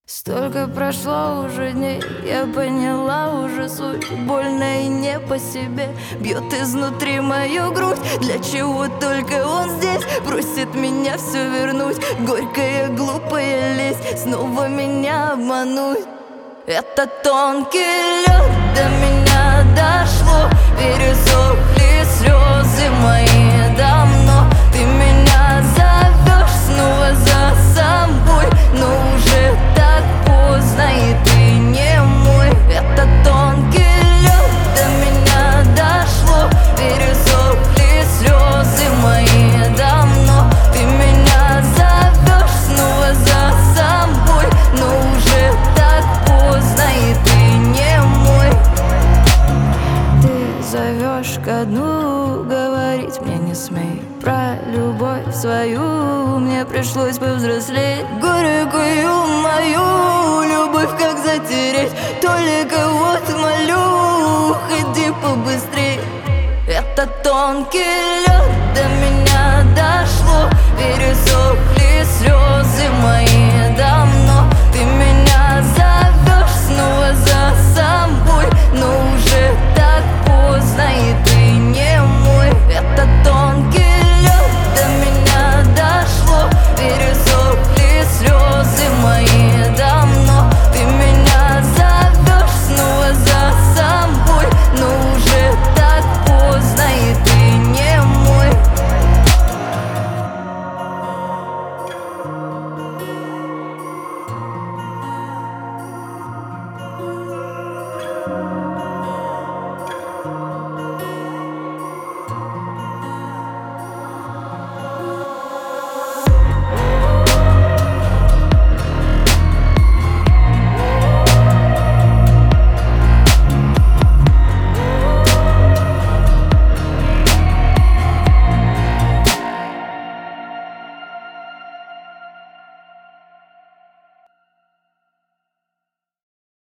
Столько прошло уже дней, я поняла уже суть. Больно и не по себе, бьет изнутри мою грудь. Для чего только он здесь просит меня все вернуть? Горькая, глупая лесть, снова меня обмануть. Это тонкий лед, до меня дошло. Пересохли слезы мои давно. Ты меня зовешь снова за собой, но уже так поздно, и ты не мой. Это тонкий лед, до меня дошло. Пересохли слезы мои давно. Ты меня зовешь снова за собой, но уже так поздно, и ты не мой. Ты зовешь ко дну, говорить мне не смей. Про любовь свою мне пришлось повзрослеть. Горькую мою любовь как затереть? Только вот молю, ходи побыстрей. Это тонкий